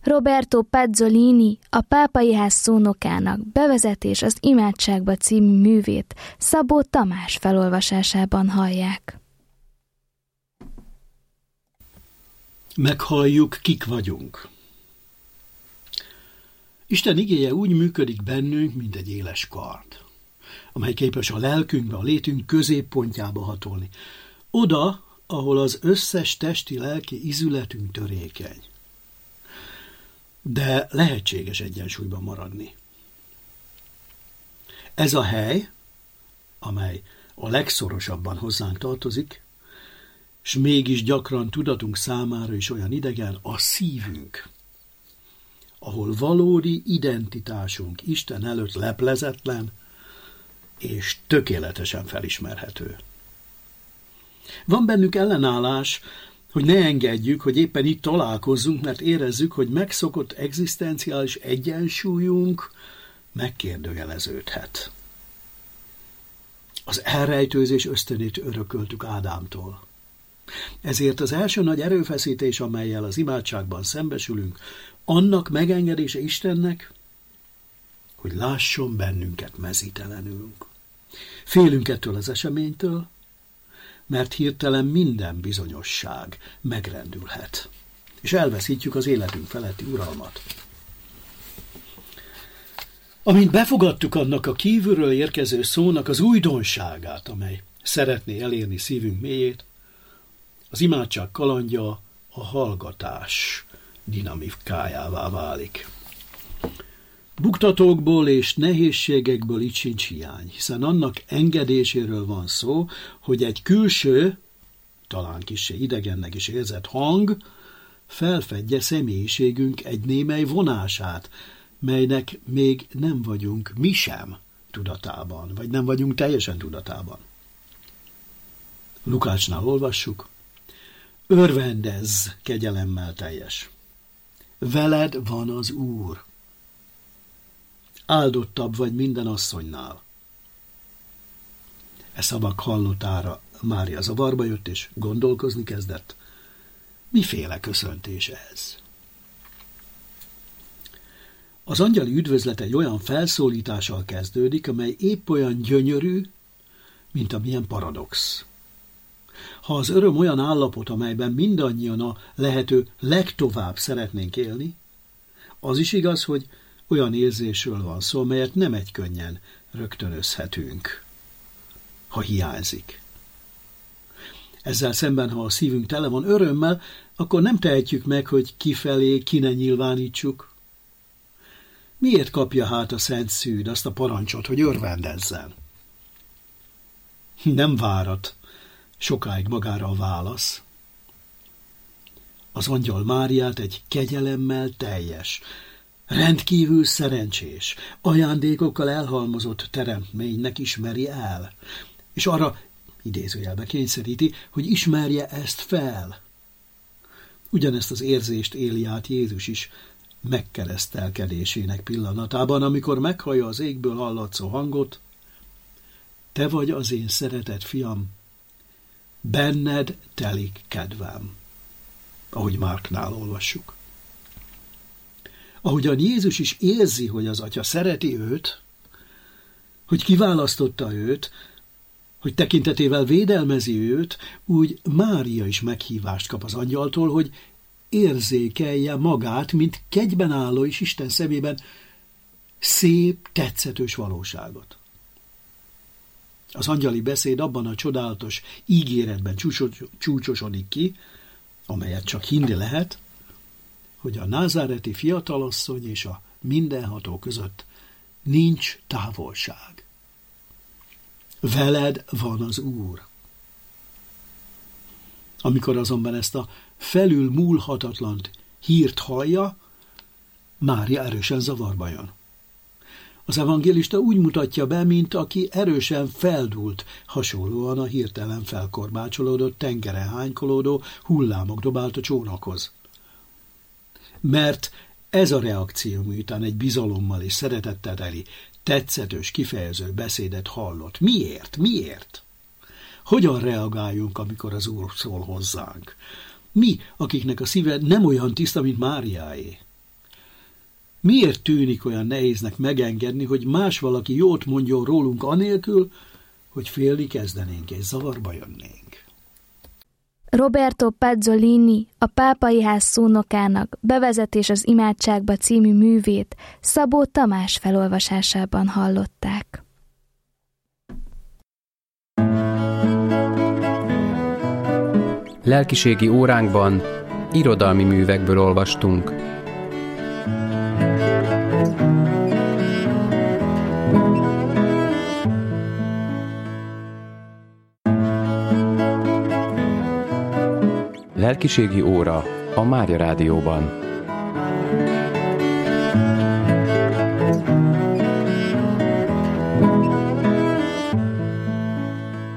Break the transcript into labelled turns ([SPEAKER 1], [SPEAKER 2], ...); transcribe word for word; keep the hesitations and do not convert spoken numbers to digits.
[SPEAKER 1] Roberto Pazzolini, a Pápai Ház szónokának Bevezetés az imádságba című művét Szabó Tamás felolvasásában hallják.
[SPEAKER 2] Meghalljuk, kik vagyunk. Isten igéje úgy működik bennünk, mint egy éles kard, amely képes a lelkünkbe, a létünk középpontjába hatolni. Oda, ahol az összes testi-lelki izületünk törékeny. De lehetséges egyensúlyban maradni. Ez a hely, amely a legszorosabban hozzánk tartozik, s mégis gyakran tudatunk számára is olyan idegen, a szívünk, ahol valódi identitásunk Isten előtt leplezetlen és tökéletesen felismerhető. Van bennünk ellenállás, hogy ne engedjük, hogy éppen itt találkozzunk, mert érezzük, hogy megszokott egzisztenciális egyensúlyunk megkérdőjeleződhet. Az elrejtőzés ösztönét örököltük Ádámtól. Ezért az első nagy erőfeszítés, amellyel az imádságban szembesülünk, annak megengedése Istennek, hogy lásson bennünket mezítelenül. Félünk ettől az eseménytől, mert hirtelen minden bizonyosság megrendülhet, és elveszítjük az életünk feletti uralmat. Amint befogadtuk annak a kívülről érkező szónak az újdonságát, amely szeretné elérni szívünk mélyét, az imádság kalandja a hallgatás dinamikájává válik. Buktatókból és nehézségekből itt sincs hiány, hiszen annak engedéséről van szó, hogy egy külső, talán kissé idegennek is érzett hang felfedje személyiségünk egy némely vonását, melynek még nem vagyunk mi sem tudatában, vagy nem vagyunk teljesen tudatában. Lukácsnál olvassuk: örvendezz, kegyelemmel teljes. Veled van az Úr. Áldottabb vagy minden asszonynál. E szavak hallotára Mária zavarba jött, és gondolkozni kezdett. Miféle köszöntés ez? Az angyali üdvözlet egy olyan felszólítással kezdődik, amely épp olyan gyönyörű, mint amilyen paradox. Ha az öröm olyan állapot, amelyben mindannyian a lehető legtovább szeretnénk élni, az is igaz, hogy olyan érzésről van szó, melyet nem egy könnyen rögtönözhetünk, ha hiányzik. Ezzel szemben, ha a szívünk tele van örömmel, akkor nem tehetjük meg, hogy kifelé ki ne nyilvánítsuk. Miért kapja hát a Szent Szűd azt a parancsot, hogy örvendezzen? Nem várat sokáig magára a válasz. Az angyal Máriát egy kegyelemmel teljes, rendkívül szerencsés, ajándékokkal elhalmozott teremtménynek ismeri el, és arra idézőjelbe kényszeríti, hogy ismerje ezt fel. Ugyanezt az érzést éli át Jézus is megkeresztelkedésének pillanatában, amikor meghallja az égből hallatszó hangot: te vagy az én szeretett fiam, benned telik kedvem, ahogy Márknál olvassuk. Ahogyan Jézus is érzi, hogy az Atya szereti őt, hogy kiválasztotta őt, hogy tekintetével védelmezi őt, úgy Mária is meghívást kap az angyaltól, hogy érzékelje magát, mint kegyben álló és Isten szemében szép, tetszetős valóságot. Az angyali beszéd abban a csodálatos ígéretben csúcsosodik ki, amelyet csak hinni lehet, hogy a názáreti fiatalasszony és a mindenható között nincs távolság. Veled van az Úr. Amikor azonban ezt a felül múlhatatlant hírt hallja, Mária erősen zavarba jön. Az evangélista úgy mutatja be, mint aki erősen feldúlt, hasonlóan a hirtelen felkorbácsolódott, tengeren hánykolódó hullámok dobált a csónakhoz. Mert ez a reakció, miután egy bizalommal és szeretettel teli, tetszetős, kifejező beszédet hallott. Miért? Miért? Hogyan reagáljunk, amikor az Úr szól hozzánk? Mi, akiknek a szíve nem olyan tiszta, mint Máriáé, Miért tűnik olyan nehéznek megengedni, hogy más valaki jót mondjon rólunk anélkül, hogy félni kezdenénk és zavarba jönnénk?
[SPEAKER 1] Roberto Pazzolini, a Pápai Ház szónokának Bevezetés az imádságba című művét Szabó Tamás felolvasásában hallották.
[SPEAKER 3] Lelkiségi óránkban irodalmi művekből olvastunk. Lelkiségi óra a Mária Rádióban.